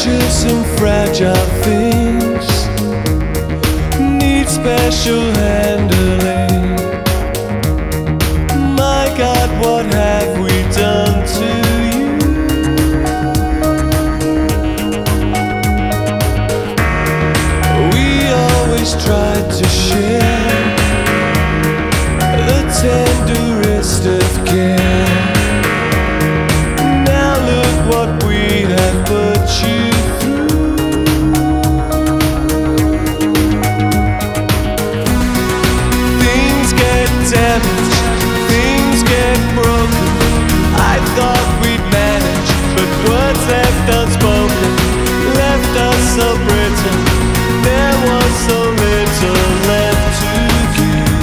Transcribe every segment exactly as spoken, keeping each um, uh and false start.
precious and fragile things need special handling. My God, what have we done to you? We always tried to share the tenderest of care. Now look what we have put you through. Things get damaged, things get broken. I thought we'd manage, but words left unspoken left us so brittle. There was so little left to give.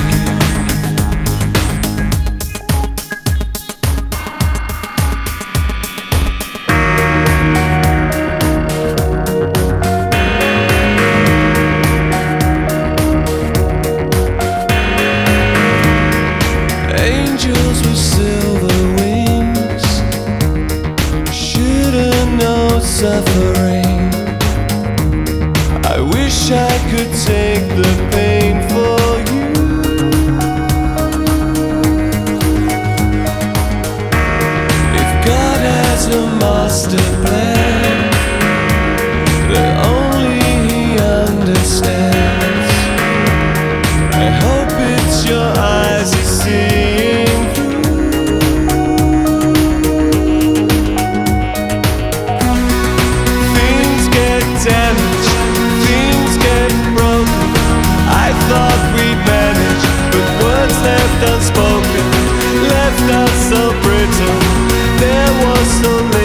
Angels with silver wings shouldn't know suffering. I wish I could take the pain for you. If God has a master plan that only He understands, I hope it's your eyes are seeing through. Things get damaged, things get broken. I thought we'd manage, but words left unspoken left us so brittle. There was so little